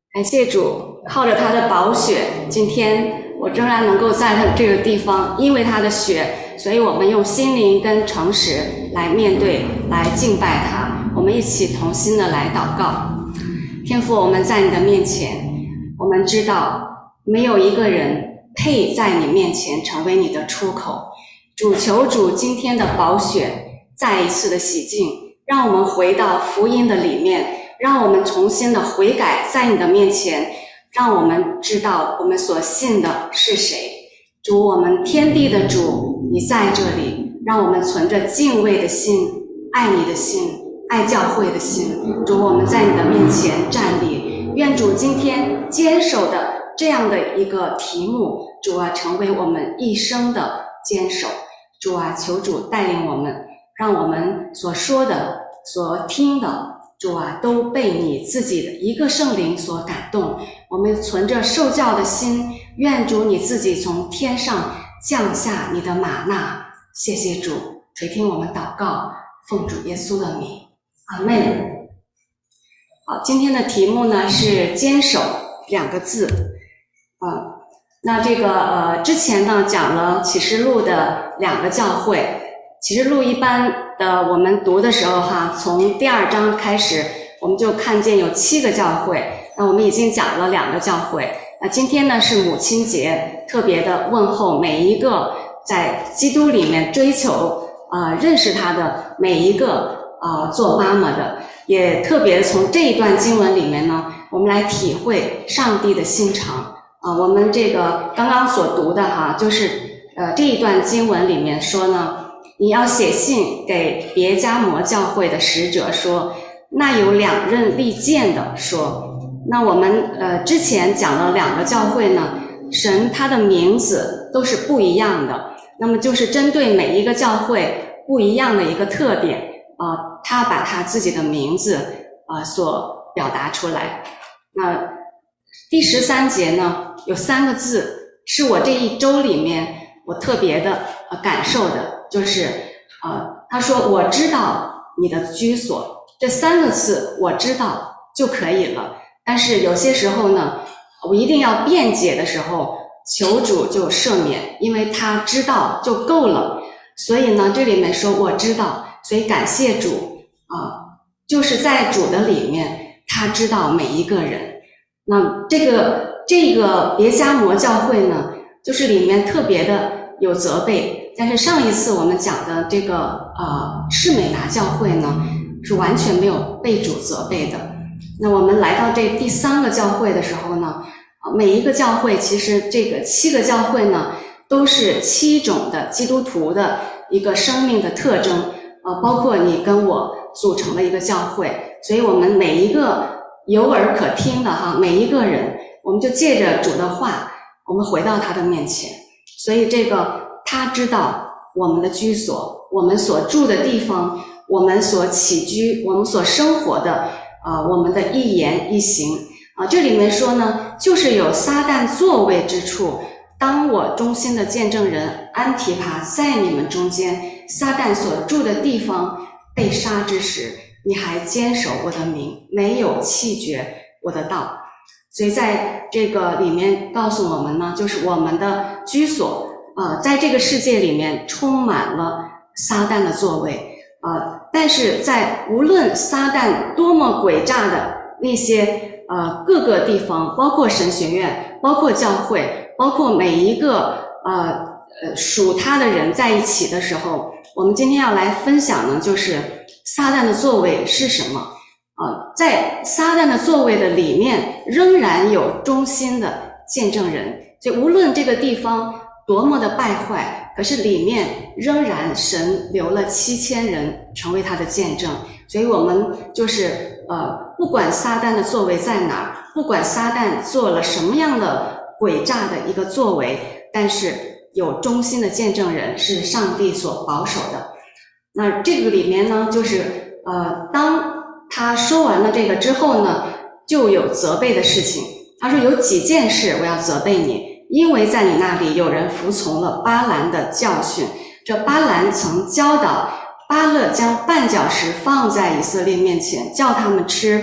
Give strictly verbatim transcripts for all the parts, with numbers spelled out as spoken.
感谢主，靠着他的宝血，今天我仍然能够在这个地方，因为他的血，所以我们用心灵跟诚实来面对，来敬拜他。我们一起同心的来祷告。天父，我们在你的面前，我们知道没有一个人配在你面前成为你的出口。主，求主今天的宝血再一次的洗净，让我们回到福音的里面，让我们重新的悔改在你的面前，让我们知道我们所信的是谁。主，我们天地的主，你在这里，让我们存着敬畏的心，爱你的心，爱教会的心。主，我们在你的面前站立，愿主今天坚守的这样的一个题目，主啊，成为我们一生的坚守。主啊，求主带领我们，让我们所说的所听的，主啊，都被你自己的一个圣灵所感动。我们存着受教的心，愿主你自己从天上降下你的玛纳。谢谢主，垂听我们祷告，奉主耶稣的名，阿们。好，今天的题目呢是坚守两个字。呃那这个呃之前呢讲了启示录的两个教会。启示录一般的我们读的时候哈，从第二章开始我们就看见有七个教会，那我们已经讲了两个教会。那今天呢是母亲节，特别的问候每一个在基督里面追求呃认识他的每一个呃做妈妈的，也特别从这一段经文里面呢，我们来体会上帝的心肠啊、呃。我们这个刚刚所读的哈，就是呃这一段经文里面说呢，你要写信给别迦摩教会的使者说，那有两刃利剑的说。那我们呃之前讲了两个教会呢，神他的名字都是不一样的，那么就是针对每一个教会不一样的一个特点啊、呃，他把他自己的名字啊、呃、所表达出来。那第十三节呢，有三个字是我这一周里面我特别的呃感受的，就是呃他说我知道你的居所，这三个字我知道就可以了。但是有些时候呢，我一定要辩解的时候，求主就赦免，因为他知道就够了。所以呢这里面说我知道，所以感谢主啊、呃，就是在主的里面他知道每一个人。那这个这个别迦摩教会呢，就是里面特别的有责备，但是上一次我们讲的这个呃士美拿教会呢，是完全没有被主责备的。那我们来到这第三个教会的时候呢，每一个教会其实这个七个教会呢，都是七种的基督徒的一个生命的特征，呃，包括你跟我组成的一个教会，所以我们每一个有耳可听的哈，每一个人，我们就借着主的话，我们回到他的面前。所以这个他知道我们的居所，我们所住的地方，我们所起居，我们所生活的呃，我们的一言一行啊、呃，这里面说呢，就是有撒旦作位之处，当我忠心的见证人安提帕在你们中间，撒旦所住的地方被杀之时，你还坚守我的名，没有弃绝我的道。所以在这个里面告诉我们呢，就是我们的居所呃，在这个世界里面充满了撒旦的作为呃，但是在无论撒旦多么诡诈的那些呃各个地方，包括神学院，包括教会，包括每一个呃呃属他的人在一起的时候，我们今天要来分享呢，就是撒旦的作为是什么。呃，在撒旦的作为的里面，仍然有忠心的见证人，所以无论这个地方多么的败坏，可是里面仍然神留了七千人成为他的见证。所以我们就是呃，不管撒旦的作为在哪儿，不管撒旦做了什么样的诡诈的一个作为，但是有忠心的见证人是上帝所保守的。那这个里面呢，就是呃，当他说完了这个之后呢，就有责备的事情。他说有几件事我要责备你，因为在你那里有人服从了巴兰的教训。这巴兰曾教导巴勒将绊脚石放在以色列面前，叫他们吃，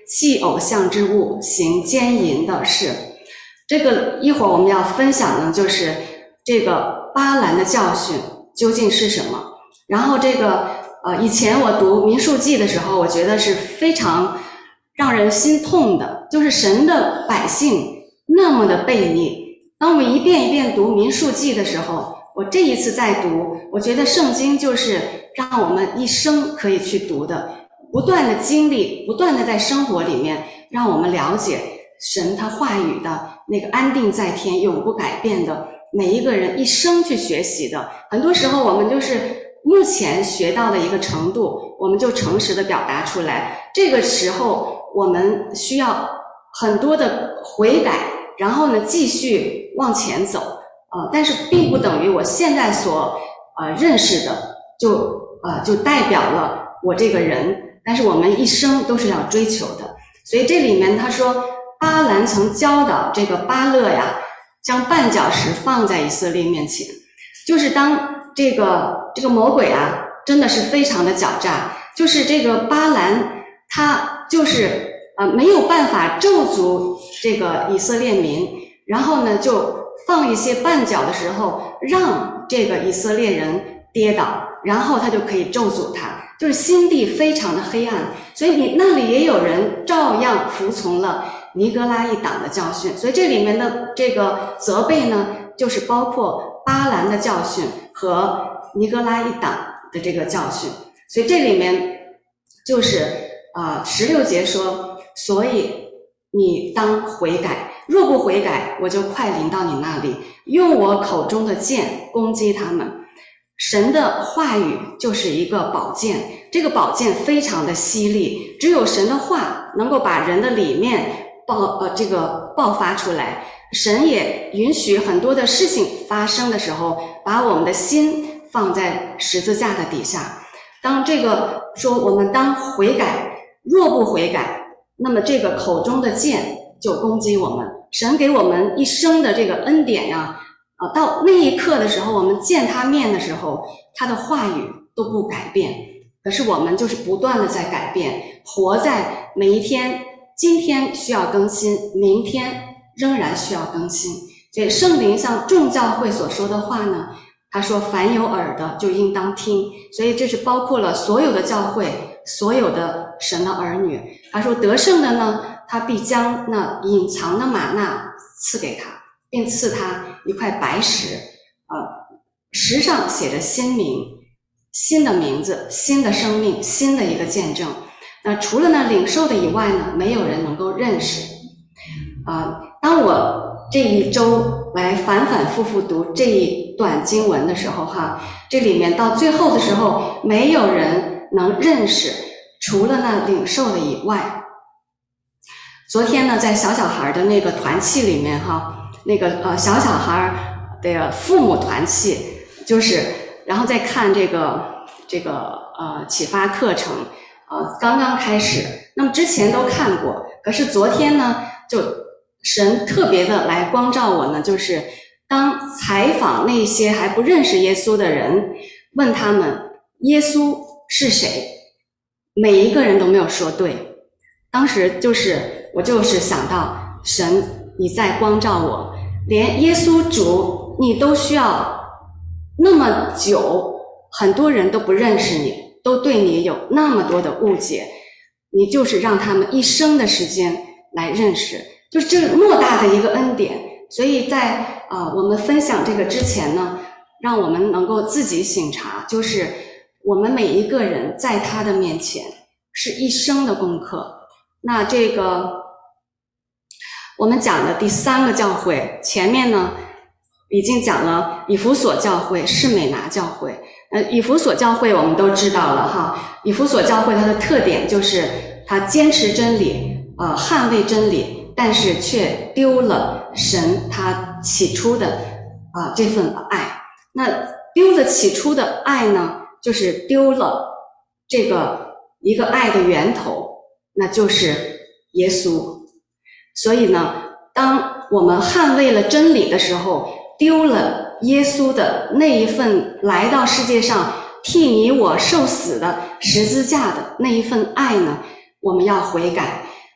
弃偶像之物，行奸淫的事。这个一会儿我们要分享的就是这个巴兰的教训究竟是什么。然后这个呃，以前我读民数记的时候，我觉得是非常让人心痛的，就是神的百姓那么的悖逆。当我们一遍一遍读民数记的时候，我这一次再读，我觉得圣经就是让我们一生可以去读的，不断的经历，不断的在生活里面让我们了解神他话语的那个安定在天永不改变的，每一个人一生去学习的。很多时候我们就是目前学到的一个程度，我们就诚实的表达出来，这个时候我们需要很多的悔改，然后呢继续往前走，呃，但是并不等于我现在所呃认识的就呃就代表了我这个人，但是我们一生都是要追求的。所以这里面他说巴兰曾教导这个巴勒呀，将绊脚石放在以色列面前，就是当这个这个魔鬼啊真的是非常的狡诈，就是这个巴兰他就是呃没有办法咒诅这个以色列民，然后呢就放一些绊脚的时候让这个以色列人跌倒，然后他就可以咒诅他，就是心地非常的黑暗。所以你那里也有人照样服从了尼哥拉一党的教训，所以这里面的这个责备呢，就是包括巴兰的教训和尼哥拉一党的这个教训。所以这里面就是啊，十六节说，所以你当悔改，若不悔改，我就快临到你那里，用我口中的剑攻击他们。神的话语就是一个宝剑，这个宝剑非常的犀利，只有神的话能够把人的里面爆呃这个爆发出来。神也允许很多的事情发生的时候，把我们的心放在十字架的底下。当这个说我们当悔改，若不悔改，那么这个口中的剑就攻击我们。神给我们一生的这个恩典呀、啊，呃，到那一刻的时候，我们见他面的时候，他的话语都不改变。可是我们就是不断的在改变，活在每一天，今天需要更新，明天仍然需要更新。所以圣灵像众教会所说的话呢，他说凡有耳的就应当听，所以这是包括了所有的教会，所有的神的儿女。他说得胜的呢，他必将那隐藏的玛纳赐给他，并赐他一块白石，呃，石上写着新名，新的名字，新的生命，新的一个见证。那除了那领受的以外呢，没有人能够认识。啊、呃，当我这一周来反反复复读这一段经文的时候哈，这里面到最后的时候，没有人能认识，除了那领受的以外。昨天呢，在小小孩的那个团契里面哈，那个呃小小孩的父母团契，就是然后再看这个这个呃启发课程，呃刚刚开始，那么之前都看过，可是昨天呢，就神特别的来光照我呢，就是当采访那些还不认识耶稣的人，问他们耶稣是谁，每一个人都没有说对。当时就是我就是想到神你在光照我，连耶稣主你都需要那么久，很多人都不认识你，都对你有那么多的误解，你就是让他们一生的时间来认识，就是这个莫大的一个恩典。所以在呃我们分享这个之前呢，让我们能够自己省察，就是我们每一个人在他的面前是一生的功课。那这个我们讲的第三个教会，前面呢已经讲了以弗所教会、士美拿教会。呃，以弗所教会我们都知道了哈，以弗所教会它的特点就是它坚持真理，呃，捍卫真理，但是却丢了神他起初的啊、呃、这份爱。那丢了起初的爱呢，就是丢了这个一个爱的源头，那就是耶稣。所以呢，当我们捍卫了真理的时候，丢了耶稣的那一份来到世界上替你我受死的十字架的那一份爱呢，我们要悔改。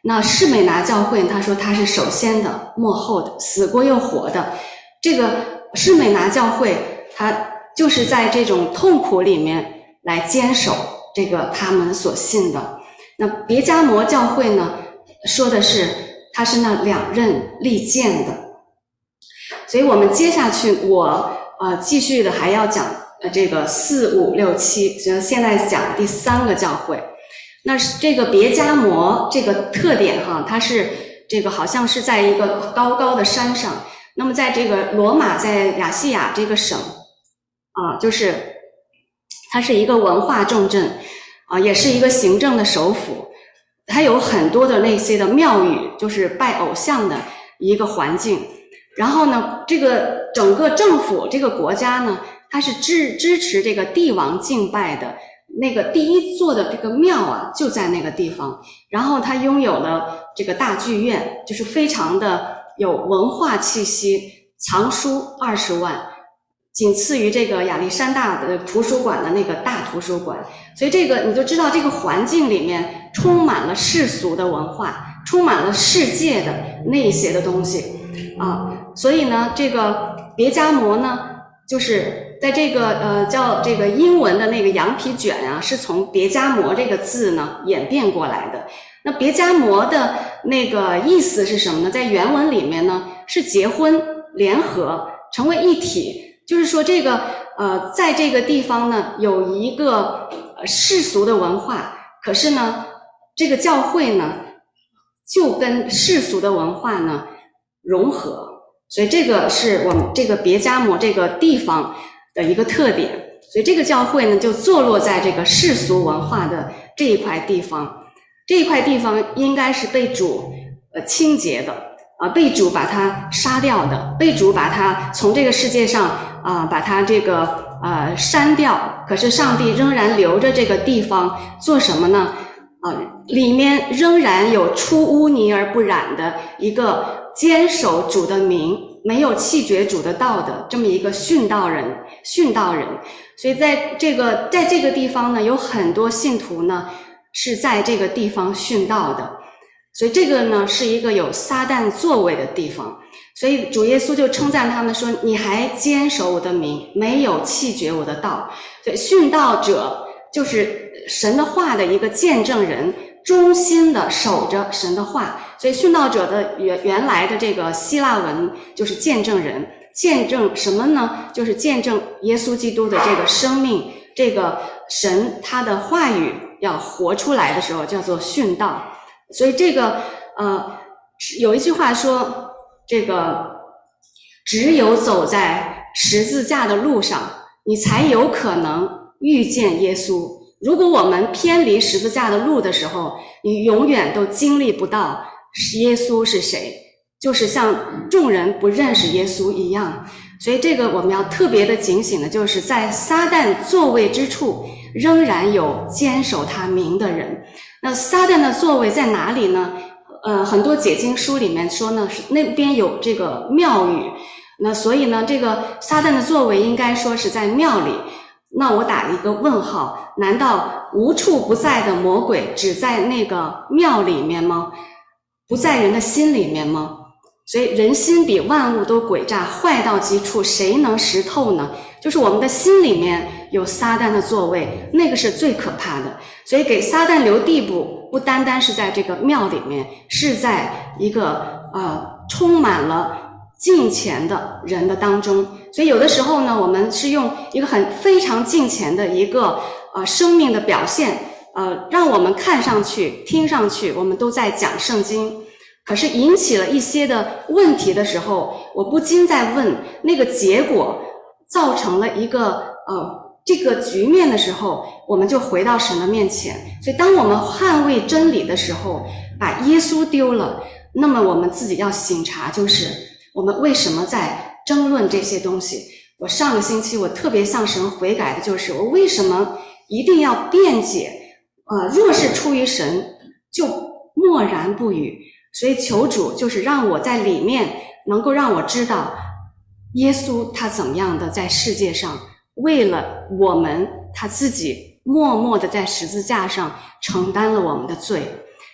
那士美拿教会他说他是首先的末后的，死过又活的。这个士美拿教会他就是在这种痛苦里面来坚守这个他们所信的。那别迦摩教会呢，说的是他是那两刃利剑的。所以我们接下去我呃继续的还要讲呃这个四五六七，所以现在讲第三个教会。那这个别迦摩这个特点哈，它是这个好像是在一个高高的山上。那么在这个罗马在亚细亚这个省啊，就是它是一个文化重镇啊，也是一个行政的首府。它有很多的那些的庙宇，就是拜偶像的一个环境。然后呢，这个整个政府这个国家呢，它是支支持这个帝王敬拜的。那个第一座的这个庙啊，就在那个地方。然后它拥有了这个大剧院，就是非常的有文化气息，藏书二十万，仅次于这个亚历山大的图书馆的那个大图书馆。所以这个你就知道，这个环境里面充满了世俗的文化，充满了世界的那些的东西啊。所以呢，这个别迦摩呢，就是在这个呃叫这个英文的那个羊皮卷啊，是从别迦摩这个字呢演变过来的。那别迦摩的那个意思是什么呢？在原文里面呢，是结婚联合成为一体，就是说这个呃在这个地方呢有一个呃世俗的文化，可是呢这个教会呢就跟世俗的文化呢融合。所以这个是我们这个别迦摩这个地方的一个特点。所以这个教会呢就坐落在这个世俗文化的这一块地方。这一块地方应该是被主呃清洁的啊、呃，被主把它杀掉的，被主把它从这个世界上啊、呃、把它这个呃删掉。可是上帝仍然留着这个地方做什么呢？啊、呃，里面仍然有出污泥而不染的一个坚守主的名，没有弃绝主的道的这么一个殉道人，殉道人。所以在这个在这个地方呢，有很多信徒呢是在这个地方殉道的。所以这个呢是一个有撒旦作为的地方。所以主耶稣就称赞他们说，你还坚守我的名，没有弃绝我的道。所以殉道者就是神的话的一个见证人，忠心的守着神的话。所以殉道者的原原来的这个希腊文就是见证人。见证什么呢？就是见证耶稣基督的这个生命，这个神他的话语要活出来的时候叫做殉道。所以这个呃有一句话说，这个只有走在十字架的路上，你才有可能遇见耶稣。如果我们偏离十字架的路的时候，你永远都经历不到耶稣是谁，就是像众人不认识耶稣一样。所以这个我们要特别的警醒的，就是在撒旦座位之处仍然有坚守他名的人。那撒旦的座位在哪里呢？呃，很多解经书里面说呢，是那边有这个庙宇。那所以呢，这个撒旦的座位应该说是在庙里。那我打了一个问号，难道无处不在的魔鬼只在那个庙里面吗？不在人的心里面吗？所以人心比万物都诡诈，坏到极处，谁能识透呢？就是我们的心里面有撒旦的座位，那个是最可怕的。所以给撒旦留地步，不单单是在这个庙里面，是在一个呃充满了敬虔的人的当中。所以有的时候呢，我们是用一个很非常敬虔的一个呃生命的表现，呃让我们看上去听上去我们都在讲圣经，可是引起了一些的问题的时候，我不禁在问，那个结果造成了一个呃这个局面的时候，我们就回到神的面前。所以当我们捍卫真理的时候，把耶稣丢了，那么我们自己要省察，就是我们为什么在争论这些东西。我上个星期我特别向神悔改的就是，我为什么一定要辩解，呃若是出于神就默然不语。所以求主就是让我在里面能够让我知道耶稣他怎么样的在世界上为了我们，他自己默默的在十字架上承担了我们的罪。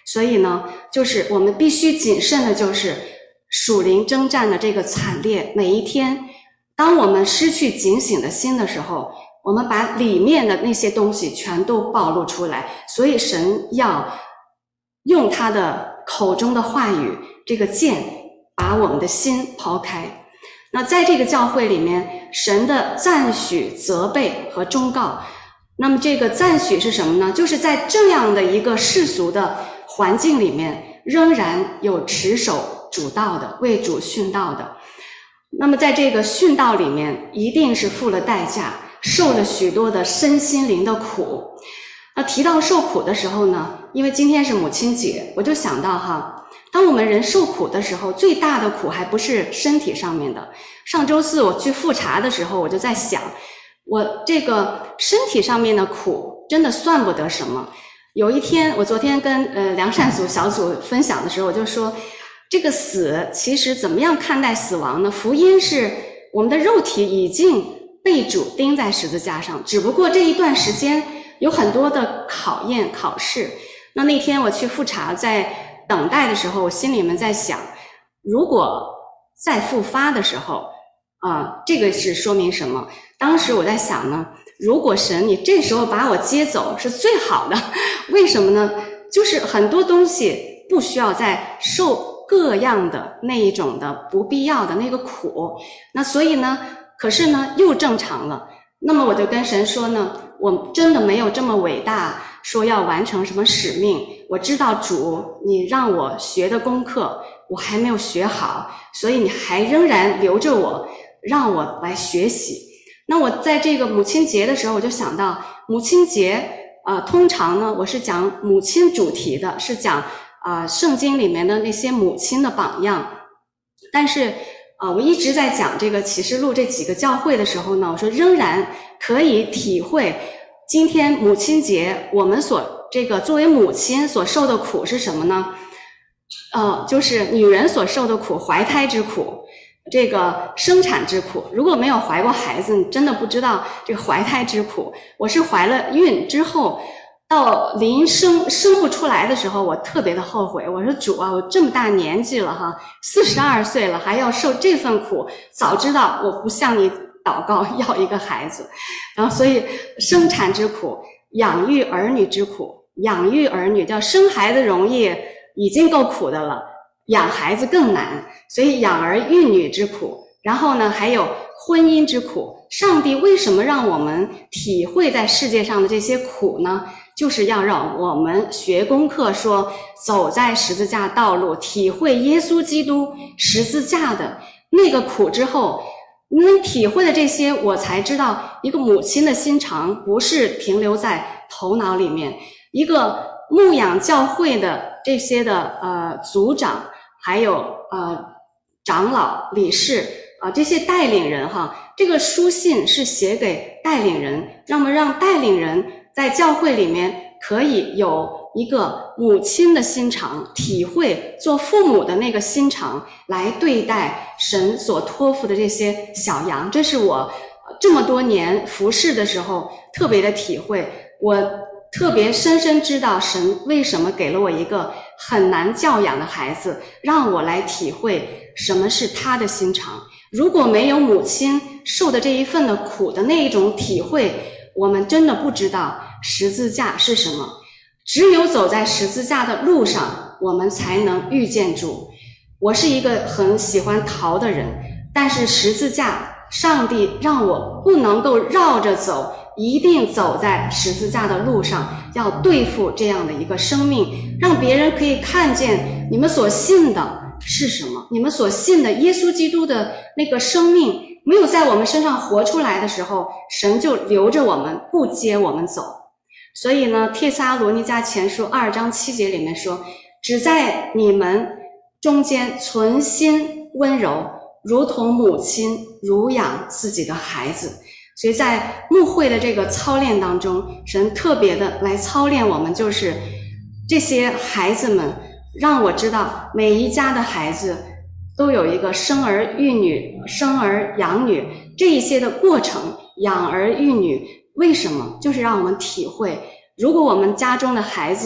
所以呢，就是我们必须谨慎的就是属灵征战的这个惨烈。每一天当我们失去警醒的心的时候，我们把里面的那些东西全都暴露出来。所以神要用他的口中的话语，这个剑把我们的心抛开。那在这个教会里面，神的赞许、责备和忠告，那么这个赞许是什么呢？就是在这样的一个世俗的环境里面，仍然有持守主道的，为主殉道的。那么在这个殉道里面，一定是付了代价，受了许多的身心灵的苦。那提到受苦的时候呢，因为今天是母亲节，我就想到哈，当我们人受苦的时候，最大的苦还不是身体上面的。上周四我去复查的时候，我就在想，我这个身体上面的苦真的算不得什么。有一天，我昨天跟呃良善组小组分享的时候，我就说，这个死其实怎么样看待死亡呢？福音是我们的肉体已经被主钉在十字架上，只不过这一段时间有很多的考验考试。那那天我去复查，在等待的时候，我心里面在想，如果再复发的时候啊、呃，这个是说明什么？当时我在想呢，如果神你这时候把我接走是最好的。为什么呢？就是很多东西不需要再受各样的那一种的不必要的那个苦，那所以呢，可是呢又正常了。那么我就跟神说呢，我真的没有这么伟大，说要完成什么使命。我知道主你让我学的功课我还没有学好，所以你还仍然留着我，让我来学习。那我在这个母亲节的时候，我就想到母亲节呃，通常呢我是讲母亲主题的，是讲啊、呃，圣经里面的那些母亲的榜样。但是啊、呃，我一直在讲这个启示录这几个教会的时候呢，我说仍然可以体会今天母亲节我们所这个作为母亲所受的苦是什么呢？呃，就是女人所受的苦，怀胎之苦，这个生产之苦。如果没有怀过孩子，你真的不知道这个怀胎之苦。我是怀了孕之后，到临生生不出来的时候，我特别的后悔。我说主啊，我这么大年纪了哈，四十二岁了，还要受这份苦，早知道我不向你祷告要一个孩子。然后所以生产之苦，养育儿女之苦，养育儿女叫生孩子容易，已经够苦的了，养孩子更难，所以养儿育女之苦。然后呢，还有婚姻之苦。上帝为什么让我们体会在世界上的这些苦呢？就是要让我们学功课，说走在十字架道路，体会耶稣基督十字架的那个苦之后，你体会的这些，我才知道一个母亲的心肠不是停留在头脑里面。一个牧养教会的这些的呃组长，还有呃长老、理事啊、呃、这些带领人哈，这个书信是写给带领人，那么让带领人在教会里面可以有一个母亲的心肠，体会做父母的那个心肠来对待神所托付的这些小羊。这是我这么多年服侍的时候特别的体会。我特别深深知道神为什么给了我一个很难教养的孩子，让我来体会什么是他的心肠。如果没有母亲受的这一份的苦的那一种体会，我们真的不知道十字架是什么。只有走在十字架的路上，我们才能遇见主。我是一个很喜欢逃的人，但是十字架，上帝让我不能够绕着走，一定走在十字架的路上，要对付这样的一个生命，让别人可以看见你们所信的是什么，你们所信的耶稣基督的那个生命没有在我们身上活出来的时候，神就留着我们，不接我们走。所以呢，帖撒罗尼迦前书二章七节里面说，只在你们中间存心温柔，如同母亲乳养自己的孩子。所以在牧会的这个操练当中，神特别的来操练我们，就是这些孩子们，让我知道每一家的孩子都有一个生儿育女、生儿养女这一些的过程。养儿育女为什么？就是让我们体会，如果我们家中的孩子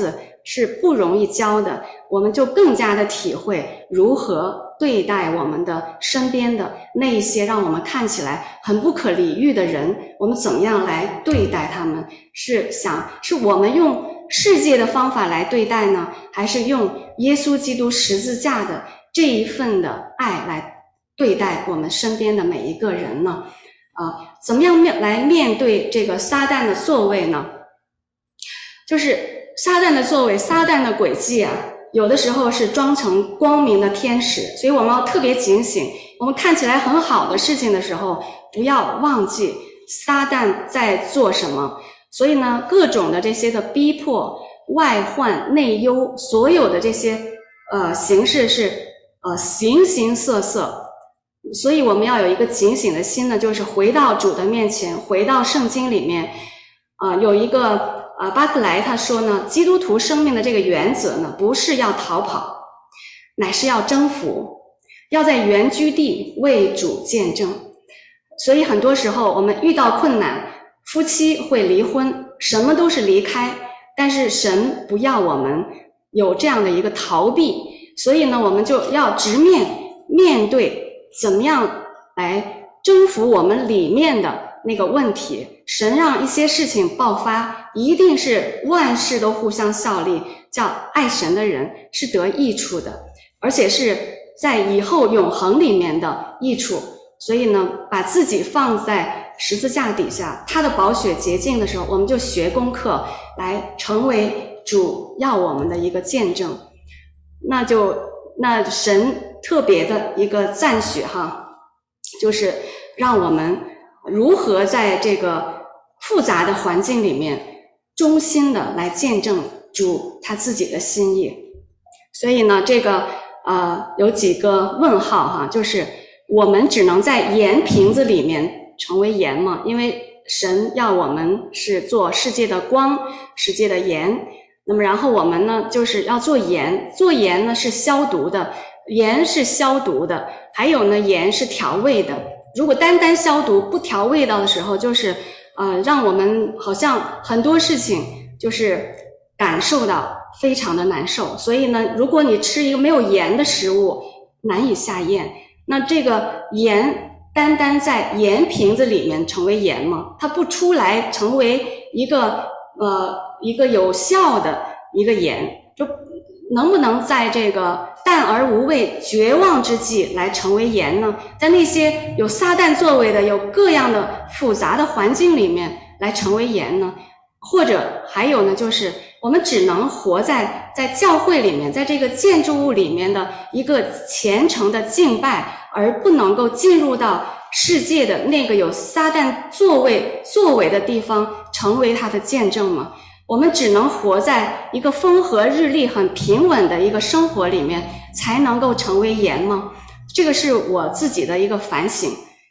是不容易教的，我们就更加的体会如何对待我们的身边的那一些让我们看起来很不可理喻的人，我们怎么样来对待他们，是想是我们用世界的方法来对待呢，还是用耶稣基督十字架的这一份的爱来对待我们身边的每一个人呢？啊，怎么样面来面对这个撒旦的作为呢？就是撒旦的作为，撒旦的诡计啊，有的时候是装成光明的天使，所以我们要特别警醒，我们看起来很好的事情的时候，不要忘记撒旦在做什么。所以呢，各种的这些的逼迫、外患、内忧，所有的这些呃形式是呃形形色色。所以我们要有一个警醒的心呢，就是回到主的面前，回到圣经里面。呃，有一个呃巴克莱他说呢，基督徒生命的这个原则呢，不是要逃跑，乃是要征服，要在原居地为主见证。所以很多时候我们遇到困难，夫妻会离婚，什么都是离开，但是神不要我们有这样的一个逃避，所以呢，我们就要直面面对怎么样来征服我们里面的那个问题。神让一些事情爆发，一定是万事都互相效力，叫爱神的人是得益处的，而且是在以后永恒里面的益处。所以呢，把自己放在十字架底下，他的宝血洁净的时候，我们就学功课来成为主要我们的一个见证。那就那神特别的一个赞许哈，就是让我们如何在这个复杂的环境里面衷心的来见证主他自己的心意。所以呢，这个呃有几个问号哈，就是我们只能在盐瓶子里面成为盐嘛，因为神要我们是做世界的光，世界的盐。那么然后我们呢，就是要做盐，做盐呢是消毒的，盐是消毒的，还有呢盐是调味的。如果单单消毒不调味道的时候，就是呃让我们好像很多事情就是感受到非常的难受。所以呢，如果你吃一个没有盐的食物，难以下咽。那这个盐单单在盐瓶子里面成为盐吗？它不出来成为一个呃一个有效的一个盐，就能不能在这个淡而无味绝望之际来成为盐呢？在那些有撒旦作为的有各样的复杂的环境里面来成为盐呢？或者还有呢，就是我们只能活在在教会里面，在这个建筑物里面的一个虔诚的敬拜，而不能够进入到世界的那个有撒旦作为作为的地方，成为他的见证吗？我们只能活在一个风和日丽很平稳的一个生活里面，才能够成为盐吗？这个是我自己的一个反省。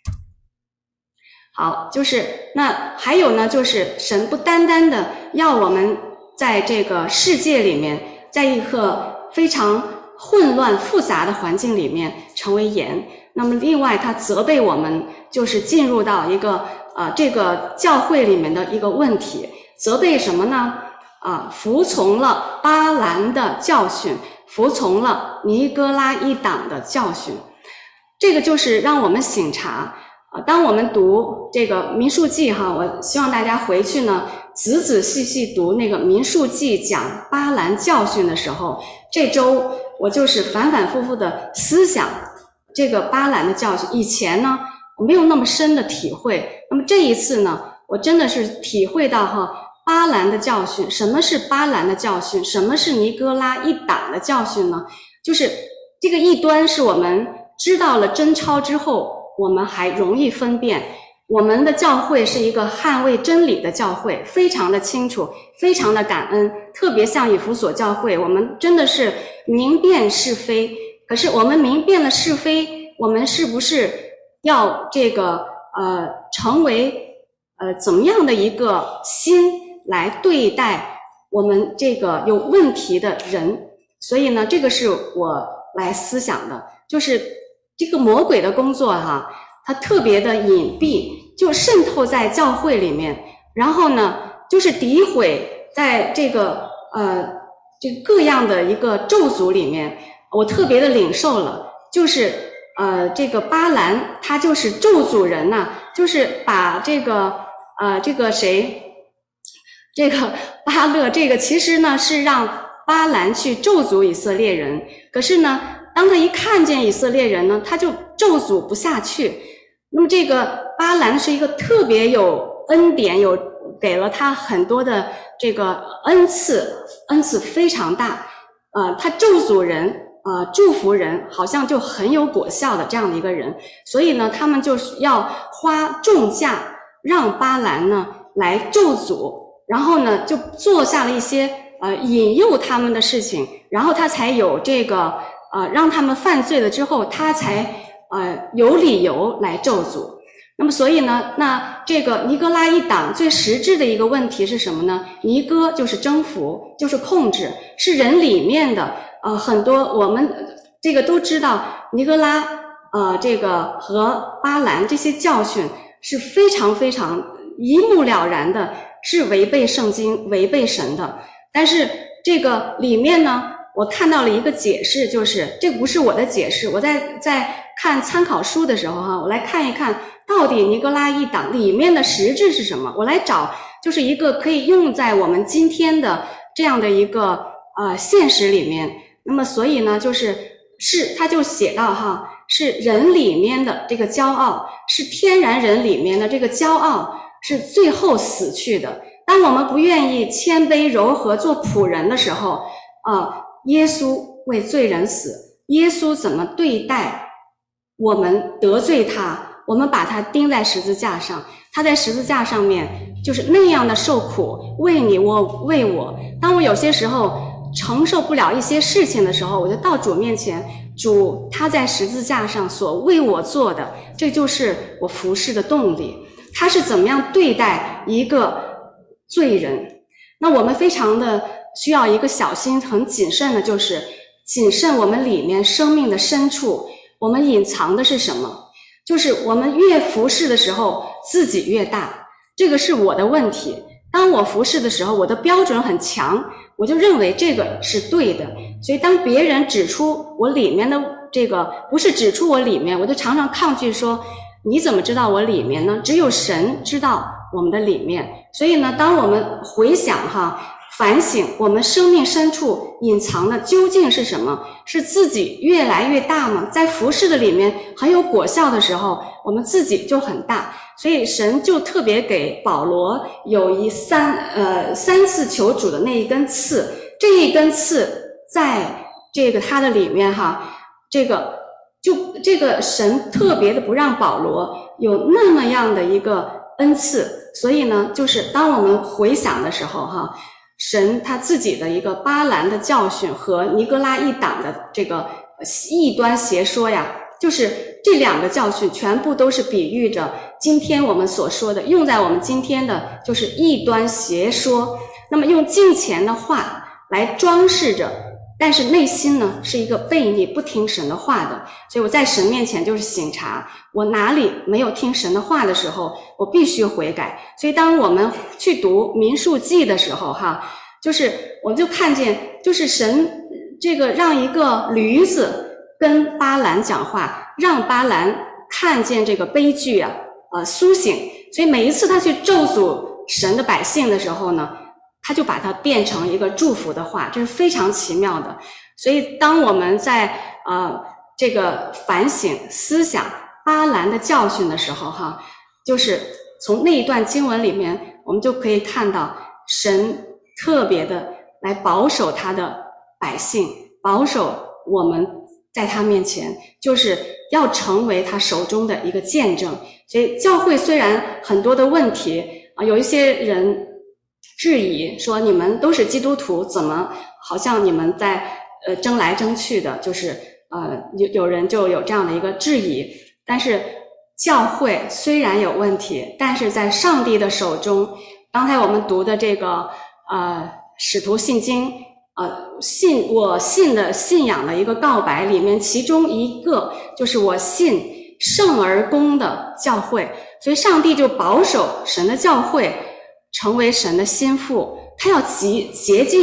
好，就是那还有呢，就是神不单单的要我们在这个世界里面，在一个非常混乱复杂的环境里面成为盐，那么另外他责备我们，就是进入到一个呃这个教会里面的一个问题。责备什么呢？啊，服从了巴兰的教训，服从了尼哥拉一党的教训。这个就是让我们省察。啊，当我们读这个民数记哈，我希望大家回去呢仔仔细细读那个民数记讲巴兰教训的时候，这周我就是反反复复的思想这个巴兰的教训。以前呢我没有那么深的体会，那么这一次呢，我真的是体会到哈巴兰的教训。什么是巴兰的教训？什么是尼哥拉一党的教训呢？就是这个异端是我们知道了真抄之后，我们还容易分辨。我们的教会是一个捍卫真理的教会，非常的清楚，非常的感恩。特别像以弗所教会，我们真的是明辨是非。可是我们明辨了是非，我们是不是要这个呃成为呃怎么样的一个心来对待我们这个有问题的人？所以呢，这个是我来思想的，就是这个魔鬼的工作哈，它特别的隐蔽，就渗透在教会里面，然后呢，就是诋毁在这个呃这个各样的一个咒诅里面，我特别的领受了，就是呃这个巴兰他就是咒诅人呐、啊，就是把这个呃这个谁这个巴勒这个其实呢是让巴兰去咒诅以色列人，可是呢当他一看见以色列人呢，他就咒诅不下去。那么这个巴兰是一个特别有恩典，有给了他很多的这个恩赐，恩赐非常大。呃，他咒诅人，呃，祝福人，好像就很有果效的这样的一个人。所以呢，他们就是要花重价让巴兰呢来咒诅，然后呢就做下了一些呃引诱他们的事情，然后他才有这个呃让他们犯罪了之后，他才呃有理由来咒诅。那么所以呢，那这个尼哥拉一党最实质的一个问题是什么呢？尼哥就是征服，就是控制，是人里面的呃很多我们这个都知道，尼哥拉呃这个和巴兰这些教训是非常非常一目了然的，是违背圣经、违背神的。但是这个里面呢，我看到了一个解释，就是这不是我的解释，我在在看参考书的时候哈，我来看一看到底尼哥拉一党里面的实质是什么，我来找就是一个可以用在我们今天的这样的一个呃现实里面。那么所以呢，就是是他就写到哈，是人里面的这个骄傲，是天然人里面的这个骄傲，是最后死去的。当我们不愿意谦卑柔和做仆人的时候，呃，耶稣为罪人死，耶稣怎么对待我们得罪他，我们把他钉在十字架上，他在十字架上面就是那样的受苦，为你我为我。当我有些时候承受不了一些事情的时候，我就到主面前，主他在十字架上所为我做的，这就是我服侍的动力。他是怎么样对待一个罪人？那我们非常的需要一个小心很谨慎的，就是谨慎我们里面生命的深处，我们隐藏的是什么？就是我们越服侍的时候自己越大，这个是我的问题。当我服侍的时候，我的标准很强，我就认为这个是对的，所以当别人指出我里面的这个不是指出我里面，我就常常抗拒说你怎么知道我里面呢？只有神知道我们的里面。所以呢，当我们回想哈反省我们生命深处隐藏的究竟是什么，是自己越来越大吗？在服侍的里面很有果效的时候，我们自己就很大。所以神就特别给保罗有一三呃三次求主的那一根刺，这一根刺在这个他的里面哈，这个就这个神特别的不让保罗有那么样的一个恩赐。所以呢，就是当我们回想的时候哈，神他自己的一个巴兰的教训和尼哥拉一党的这个异端邪说呀，就是这两个教训全部都是比喻着今天我们所说的，用在我们今天的就是异端邪说。那么用敬虔的话来装饰着，但是内心呢是一个悖逆不听神的话的。所以我在神面前就是省察，我哪里没有听神的话的时候，我必须悔改。所以当我们去读民数记的时候哈，就是我们就看见就是神这个让一个驴子跟巴兰讲话，让巴兰看见这个悲剧啊呃苏醒。所以每一次他去咒诅神的百姓的时候呢，他就把它变成一个祝福的话，这是非常奇妙的。所以当我们在呃这个反省思想巴兰的教训的时候哈，就是从那一段经文里面我们就可以看到神特别的来保守他的百姓，保守我们在他面前，就是要成为他手中的一个见证。所以教会虽然很多的问题啊，有一些人质疑说你们都是基督徒，怎么好像你们在呃争来争去的，就是呃有有人就有这样的一个质疑。但是教会虽然有问题，但是在上帝的手中，刚才我们读的这个呃使徒信经呃信我信的信仰的一个告白里面，其中一个就是我信圣而公的教会。所以上帝就保守神的教会成为神的心腹，他要洁洁净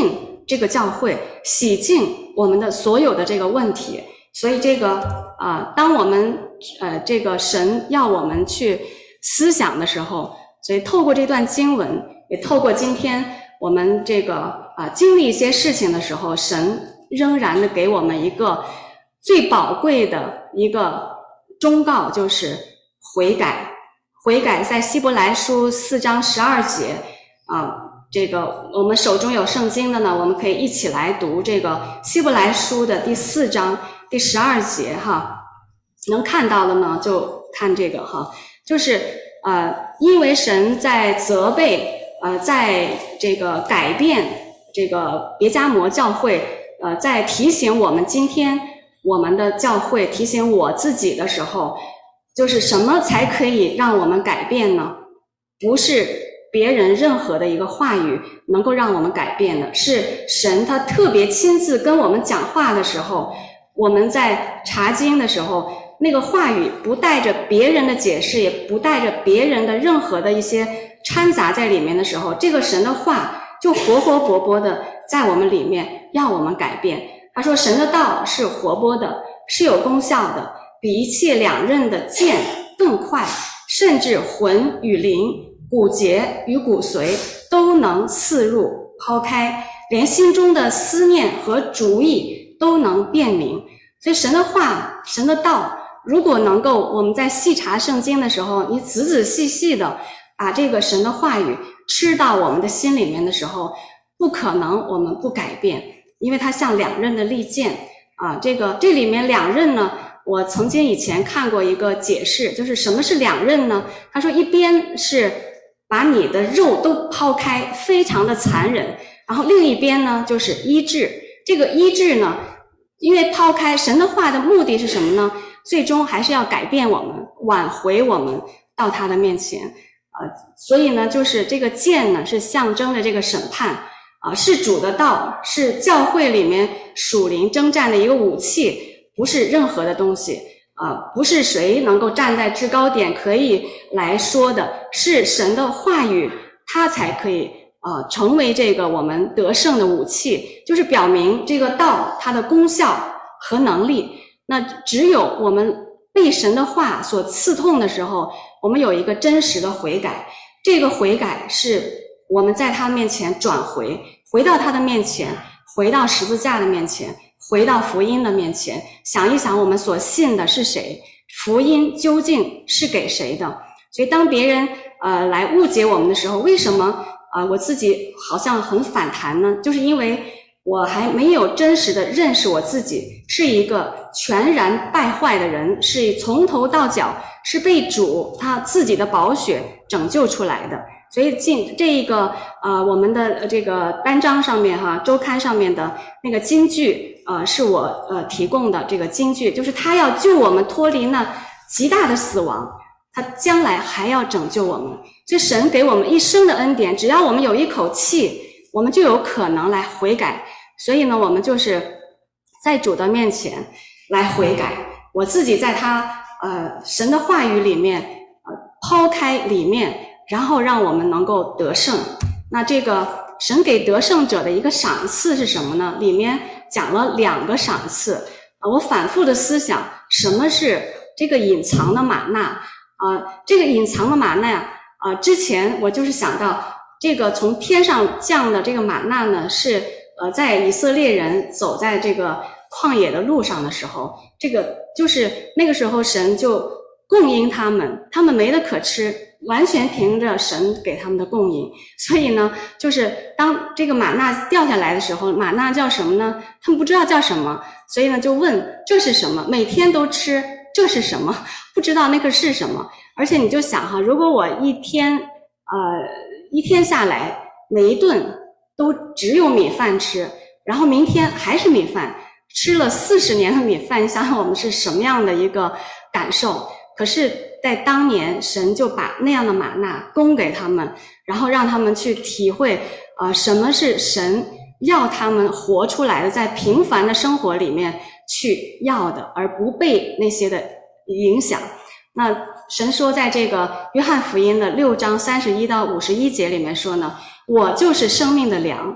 这个教会，洗净我们的所有的这个问题。所以这个啊、呃，当我们呃这个神要我们去思想的时候，所以透过这段经文，也透过今天我们这个啊、呃、经历一些事情的时候，神仍然的给我们一个最宝贵的一个忠告，就是悔改。悔改在希伯来书四章十二节啊、呃，这个我们手中有圣经的呢，我们可以一起来读这个希伯来书的第四章第十二节哈。能看到的呢就看这个哈，就是呃，因为神在责备呃，在这个改变这个别迦摩教会，呃，在提醒我们今天我们的教会，提醒我自己的时候，就是什么才可以让我们改变呢？不是别人任何的一个话语能够让我们改变的，是神他特别亲自跟我们讲话的时候，我们在查经的时候，那个话语不带着别人的解释，也不带着别人的任何的一些掺杂在里面的时候，这个神的话就活活泼泼的在我们里面要我们改变。他说神的道是活泼的，是有功效的，比一切两刃的剑更快，甚至魂与灵、骨节与骨髓都能刺入抛开，连心中的思念和主意都能辨明。所以神的话，神的道，如果能够我们在细查圣经的时候，你仔仔细细的把这个神的话语吃到我们的心里面的时候，不可能我们不改变，因为它像两刃的利剑啊。这个这里面两刃呢，我曾经以前看过一个解释，就是什么是两刃呢？他说一边是把你的肉都抛开，非常的残忍，然后另一边呢就是医治。这个医治呢，因为抛开神的话的目的是什么呢？最终还是要改变我们，挽回我们到他的面前。呃，所以呢，就是这个剑呢，是象征着这个审判啊、呃，是主的道，是教会里面属灵征战的一个武器，不是任何的东西啊、呃，不是谁能够站在制高点可以来说的，是神的话语，它才可以啊、呃、成为这个我们得胜的武器，就是表明这个道它的功效和能力。那只有我们被神的话所刺痛的时候，我们有一个真实的悔改，这个悔改是我们在他面前转回，回到他的面前，回到十字架的面前，回到福音的面前，想一想我们所信的是谁，福音究竟是给谁的。所以当别人呃来误解我们的时候，为什么啊、呃、我自己好像很反弹呢？就是因为我还没有真实的认识我自己是一个全然败坏的人，是从头到脚是被主他自己的宝血拯救出来的。所以进这一个呃我们的这个单章上面哈，周刊上面的那个金句呃是我呃提供的这个金句，就是他要救我们脱离那极大的死亡，他将来还要拯救我们。所以神给我们一生的恩典，只要我们有一口气，我们就有可能来悔改。所以呢，我们就是在主的面前来悔改，我自己在他呃神的话语里面呃抛开里面，然后让我们能够得胜。那这个神给得胜者的一个赏赐是什么呢？里面讲了两个赏赐啊，我反复的思想什么是这个隐藏的玛纳啊？这个隐藏的玛纳啊，之前我就是想到这个从天上降的这个玛纳呢，是呃在以色列人走在这个旷野的路上的时候，这个就是那个时候神就供应他们，他们没得可吃，完全凭着神给他们的供应。所以呢，就是当这个玛纳掉下来的时候，玛纳叫什么呢？他们不知道叫什么，所以呢就问这是什么，每天都吃，这是什么？不知道那个是什么。而且你就想哈，如果我一天呃一天下来每一顿都只有米饭吃，然后明天还是米饭，吃了四十年的米饭，想想我们是什么样的一个感受。可是在当年神就把那样的玛纳供给他们，然后让他们去体会呃，什么是神要他们活出来的，在平凡的生活里面去要的，而不被那些的影响。那神说在这个约翰福音的六章三十一到五十一节里面说呢，我就是生命的粮，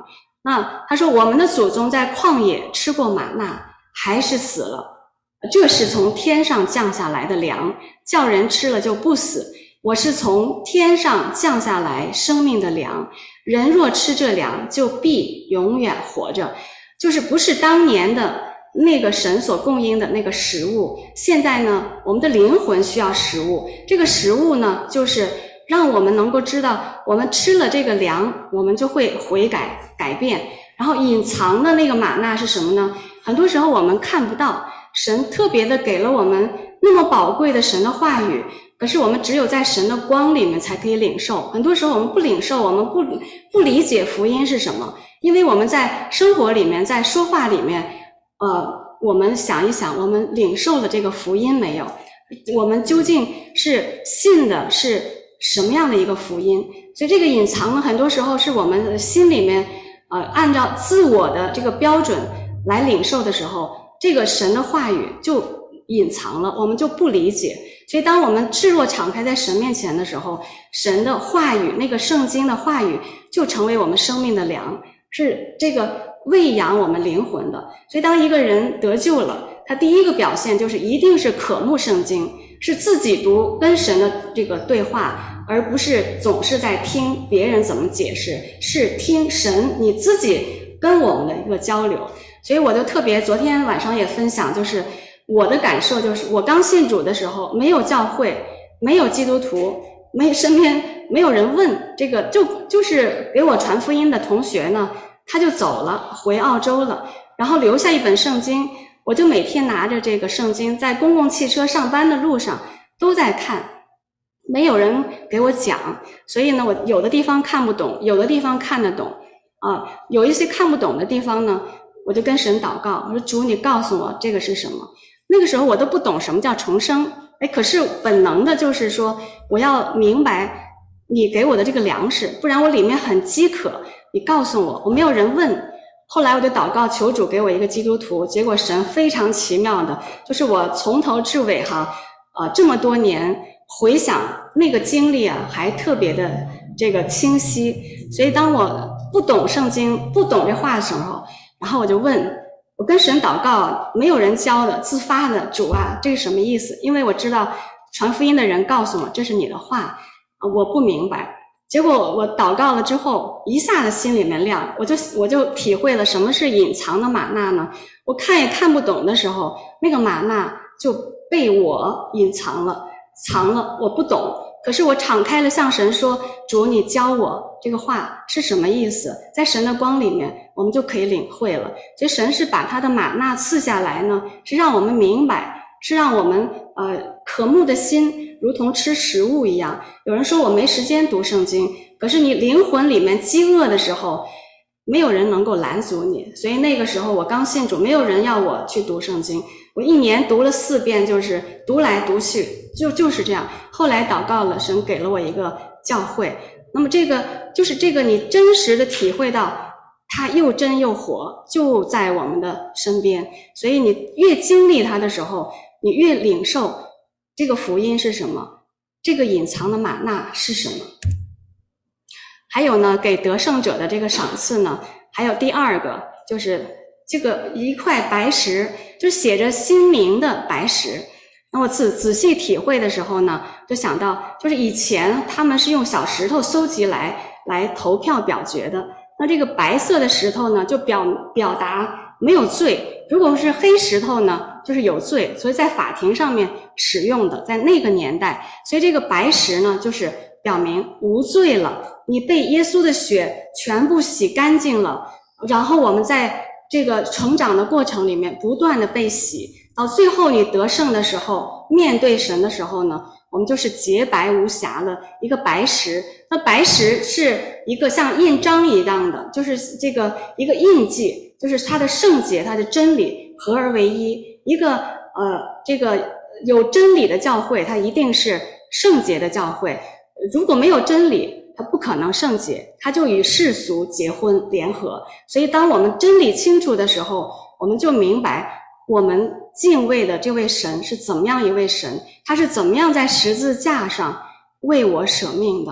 那他说我们的祖宗在旷野吃过玛纳，还是死了。这是从天上降下来的粮，叫人吃了就不死。我是从天上降下来生命的粮，人若吃这粮，就必永远活着。就是不是当年的那个神所供应的那个食物，现在呢，我们的灵魂需要食物。这个食物呢，就是让我们能够知道，我们吃了这个粮，我们就会悔改改变。然后隐藏的那个玛纳是什么呢？很多时候我们看不到，神特别的给了我们那么宝贵的神的话语，可是我们只有在神的光里面才可以领受。很多时候我们不领受，我们不不理解福音是什么，因为我们在生活里面，在说话里面，呃，我们想一想，我们领受了这个福音没有？我们究竟是信的是什么样的一个福音？所以这个隐藏呢，很多时候是我们心里面呃按照自我的这个标准来领受的时候，这个神的话语就隐藏了，我们就不理解。所以当我们赤裸敞开在神面前的时候，神的话语，那个圣经的话语就成为我们生命的粮，是这个喂养我们灵魂的。所以当一个人得救了，他第一个表现就是一定是渴慕圣经，是自己读跟神的这个对话，而不是总是在听别人怎么解释，是听神你自己跟我们的一个交流。所以我就特别昨天晚上也分享，就是我的感受就是我刚信主的时候，没有教会，没有基督徒，没身边没有人问这个，就就是给我传福音的同学呢，他就走了，回澳洲了，然后留下一本圣经，我就每天拿着这个圣经在公共汽车上班的路上都在看，没有人给我讲，所以呢我有的地方看不懂，有的地方看得懂啊，有一些看不懂的地方呢，我就跟神祷告，我说主你告诉我这个是什么。那个时候我都不懂什么叫重生，哎，可是本能的就是说我要明白你给我的这个粮食，不然我里面很饥渴，你告诉我，我没有人问。后来我就祷告求主给我一个基督徒，结果神非常奇妙的，就是我从头至尾哈，呃，这么多年回想那个经历啊，还特别的这个清晰。所以当我不懂圣经，不懂这话的时候，然后我就问，我跟神祷告，没有人教的，自发的，主啊，这是什么意思？因为我知道传福音的人告诉我这是你的话，我不明白。结果我祷告了之后，一下子心里面亮，我就我就体会了什么是隐藏的玛纳呢？我看也看不懂的时候，那个玛纳就被我隐藏了，藏了，我不懂。可是我敞开了向神说，主你教我这个话是什么意思，在神的光里面我们就可以领会了。所以神是把他的玛纳赐下来呢，是让我们明白，是让我们呃渴慕的心如同吃食物一样。有人说我没时间读圣经，可是你灵魂里面饥饿的时候，没有人能够拦阻你。所以那个时候我刚信主，没有人要我去读圣经，我一年读了四遍，就是读来读去，就就是这样。后来祷告了，神给了我一个教会，那么这个就是这个你真实的体会到它又真又活，就在我们的身边。所以你越经历它的时候，你越领受这个福音是什么，这个隐藏的玛纳是什么。还有呢，给得胜者的这个赏赐呢，还有第二个就是这个一块白石，就写着新名的白石。那我仔仔细体会的时候呢，就想到就是以前他们是用小石头搜集来来投票表决的，那这个白色的石头呢就表表达没有罪，如果是黑石头呢就是有罪，所以在法庭上面使用的，在那个年代，所以这个白石呢就是表明无罪了，你被耶稣的血全部洗干净了，然后我们在这个成长的过程里面不断的被洗，到最后你得胜的时候，面对神的时候呢，我们就是洁白无瑕的一个白石。那白石是一个像印章一样的，就是这个一个印记，就是它的圣洁，它的真理合而为一。一个呃这个有真理的教会，它一定是圣洁的教会，如果没有真理，它不可能圣洁，它就与世俗结婚联合。所以当我们真理清楚的时候，我们就明白我们敬畏的这位神是怎么样一位神，他是怎么样在十字架上为我舍命的。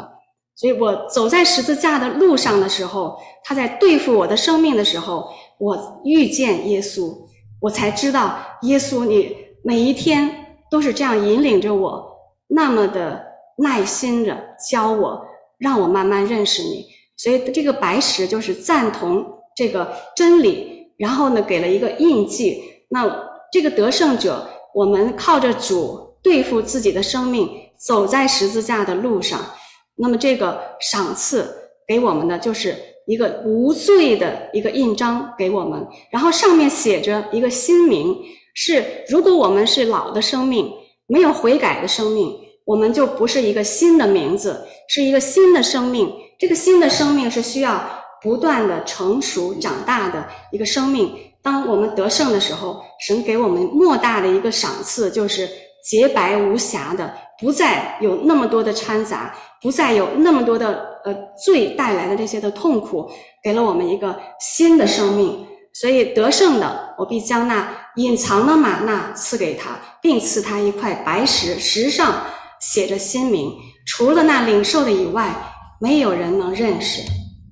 所以我走在十字架的路上的时候，他在对付我的生命的时候，我遇见耶稣，我才知道耶稣你每一天都是这样引领着我，那么的耐心的教我，让我慢慢认识你。所以这个白石就是赞同这个真理，然后呢给了一个印记。那这个得胜者，我们靠着主对付自己的生命，走在十字架的路上，那么这个赏赐给我们的就是一个无罪的一个印章给我们，然后上面写着一个新名，是如果我们是老的生命，没有悔改的生命，我们就不是一个新的名字，是一个新的生命。这个新的生命是需要不断的成熟长大的一个生命。当我们得胜的时候，神给我们莫大的一个赏赐，就是洁白无瑕的，不再有那么多的掺杂，不再有那么多的呃罪带来的这些的痛苦，给了我们一个新的生命。所以得胜的，我必将那隐藏的玛纳赐给他，并赐他一块白石，石上写着新名，除了那领受的以外，没有人能认识。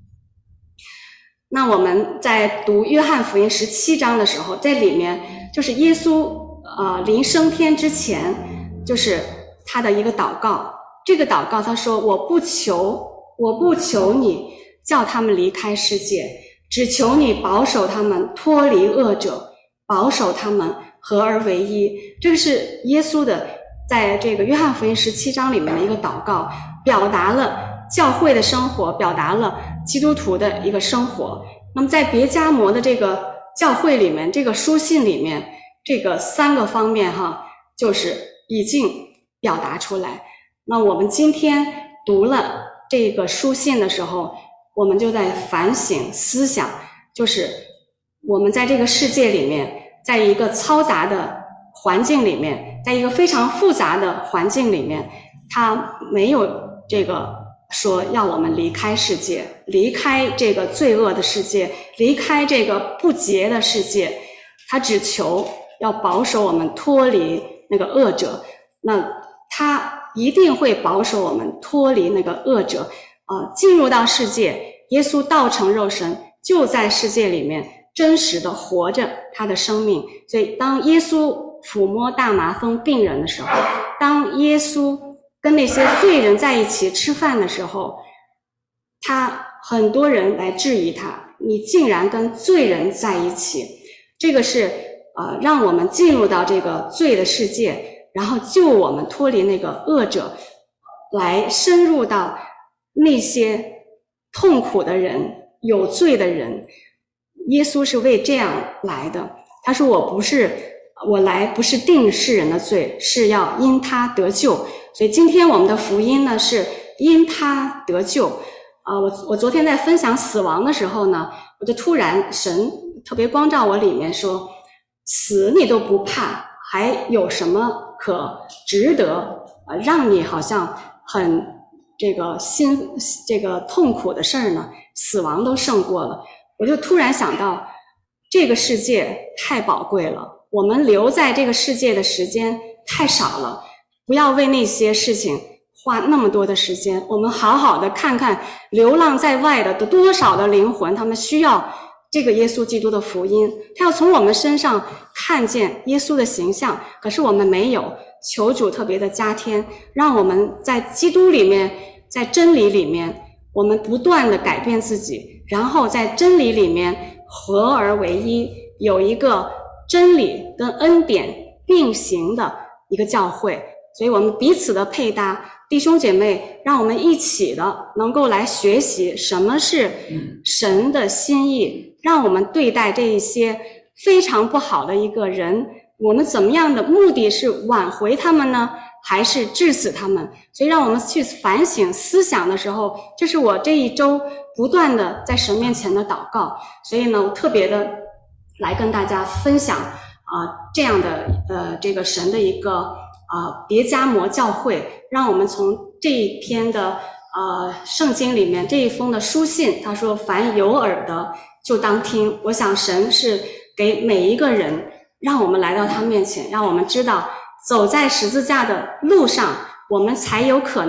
那我们在读约翰福音十七章的时候，在里面就是耶稣呃临升天之前，就是他的一个祷告。这个祷告他说，我不求我不求你叫他们离开世界，只求你保守他们脱离恶者，保守他们合而为一。这个是耶稣的在这个约翰福音十七章里面的一个祷告，表达了教会的生活，表达了基督徒的一个生活。那么在别迦摩的这个教会里面，这个书信里面，这个三个方面哈，就是已经表达出来。那我们今天读了这个书信的时候，我们就在反省思想，就是我们在这个世界里面，在一个嘈杂的环境里面，在一个非常复杂的环境里面，它没有这个说要我们离开世界，离开这个罪恶的世界，离开这个不洁的世界，他只求要保守我们脱离那个恶者。那他一定会保守我们脱离那个恶者，呃，进入到世界。耶稣道成肉身，就在世界里面真实的活着他的生命。所以当耶稣抚摸大麻风病人的时候，当耶稣跟那些罪人在一起吃饭的时候，他很多人来质疑他，你竟然跟罪人在一起。这个是呃，让我们进入到这个罪的世界，然后救我们脱离那个恶者，来深入到那些痛苦的人，有罪的人。耶稣是为这样来的，他说我不是我来不是定世人的罪，是要因他得救。所以今天我们的福音呢，是因他得救。啊、呃，我我昨天在分享死亡的时候呢，我就突然神特别光照我里面说，死你都不怕，还有什么可值得呃让你好像很这个心这个痛苦的事儿呢？死亡都胜过了。我就突然想到，这个世界太宝贵了，我们留在这个世界的时间太少了，不要为那些事情花那么多的时间。我们好好的看看流浪在外的多少的灵魂，他们需要这个耶稣基督的福音，他要从我们身上看见耶稣的形象，可是我们没有。求主特别的加添，让我们在基督里面，在真理里面，我们不断的改变自己，然后在真理里面合而为一，有一个真理跟恩典并行的一个教会。所以我们彼此的配搭，弟兄姐妹，让我们一起的能够来学习什么是神的心意，让我们对待这一些非常不好的一个人，我们怎么样的目的是挽回他们呢，还是治死他们？所以让我们去反省思想的时候，这是我这一周不断的在神面前的祷告。所以呢，我特别的来跟大家分享啊、呃、这样的呃这个神的一个啊、呃、别迦摩教会，让我们从这一篇的呃圣经里面，这一封的书信，他说凡有耳的就当听。我想神是给每一个人，让我们来到他面前，让我们知道走在十字架的路上，我们才有可能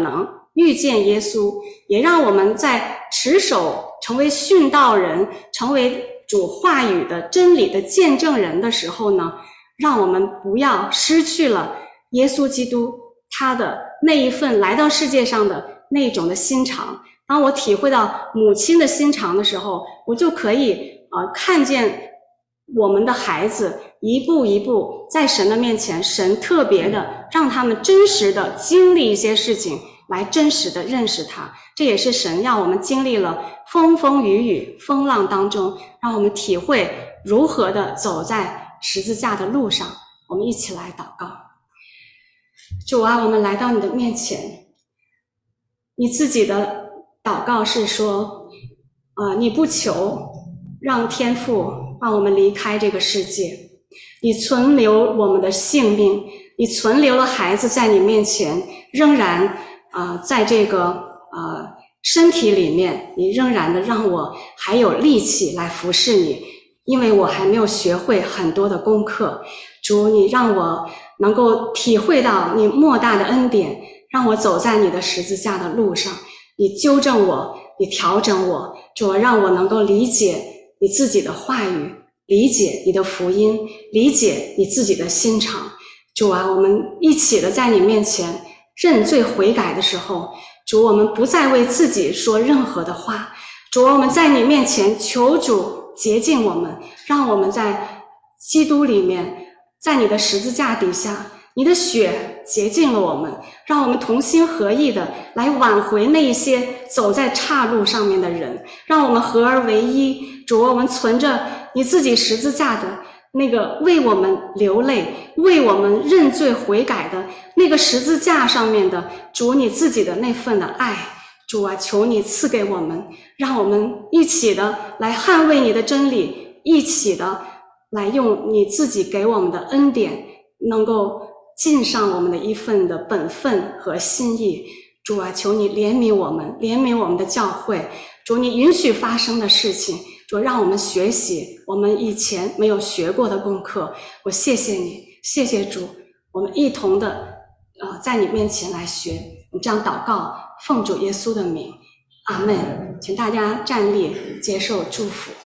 遇见耶稣，也让我们在持守成为殉道人，成为主话语的真理的见证人的时候呢，让我们不要失去了耶稣基督他的那一份来到世界上的那种的心肠。当我体会到母亲的心肠的时候，我就可以呃看见我们的孩子一步一步在神的面前，神特别的让他们真实的经历一些事情，来真实的认识他。这也是神让我们经历了风风雨雨风浪当中，让我们体会如何的走在十字架的路上。我们一起来祷告。主啊，我们来到你的面前，你自己的祷告是说呃，你不求让天父让我们离开这个世界，你存留我们的性命，你存留了孩子在你面前，仍然呃，在这个呃身体里面，你仍然的让我还有力气来服侍你，因为我还没有学会很多的功课。主，你让我能够体会到你莫大的恩典，让我走在你的十字架的路上，你纠正我，你调整我。主，让我能够理解你自己的话语，理解你的福音，理解你自己的心肠。主啊，我们一起的在你面前认罪悔改的时候，主，我们不再为自己说任何的话。主，我们在你面前求主洁净我们，让我们在基督里面，在你的十字架底下，你的血洁净了我们，让我们同心合意的来挽回那一些走在岔路上面的人，让我们合而为一。主，我们存着你自己十字架的那个为我们流泪，为我们认罪悔改的那个十字架上面的主你自己的那份的爱。主啊，求你赐给我们，让我们一起的来捍卫你的真理，一起的来用你自己给我们的恩典，能够尽上我们的一份的本分和心意。主啊，求你怜悯我们，怜悯我们的教会。主，你允许发生的事情，主，让我们学习我们以前没有学过的功课。我谢谢你，谢谢主，我们一同的呃，在你面前来学。我这样祷告，奉主耶稣的名，阿们。请大家站立接受祝福。